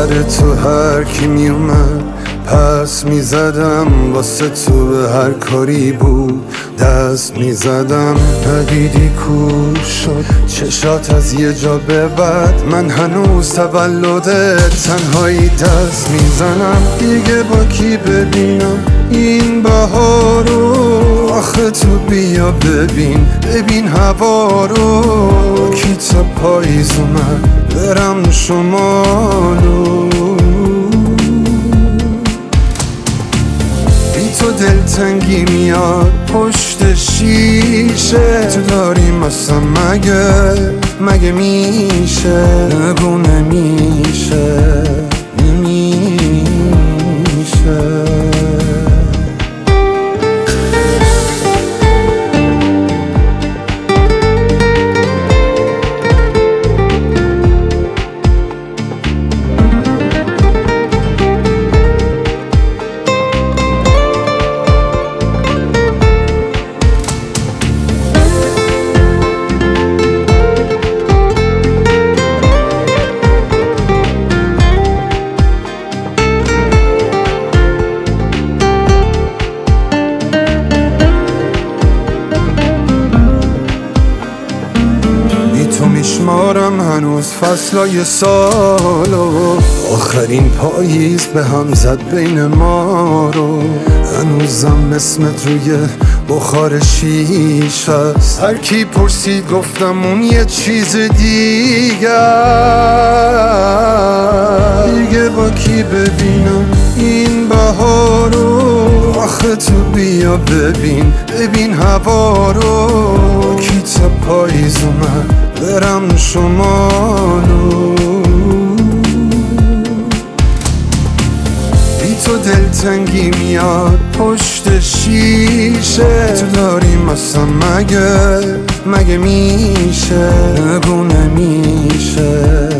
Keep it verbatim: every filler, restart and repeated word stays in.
سر تو هر کی میومد پس میزدم، واسه تو به هر کاری بود دست میزدم. ندیدی کور شد چشات از یه جا به بعد، من هنوز تولدت تنهایی دست میزنم. دیگه با کی ببینم این بهارو؟ آخه تو بیا ببین ببین هوا رو، کی تا پاییز اومد برم شمالو. بی تو دلتنگی میاد پشت شیشه، تو داری مثلا مگه مگه میشه؟ نگو نمیشه نمیشه. تو میشمارم هنوز فصلای سالو، آخرین پاییز به هم زد بین ما رو. هنوزم اسمت روی بخار شیش هست، هر کی پرسید گفتم اون یه چیز دیگه. دیگه با کی ببینم این بهارو؟ آخه تو بیا ببین ببین هوا رو، کی تا پاییز اومد برم شمالو. بی تو دلتنگی میاد پشت شیشه، تو داری مثلا مگه مگه میشه؟ نگو نمیشه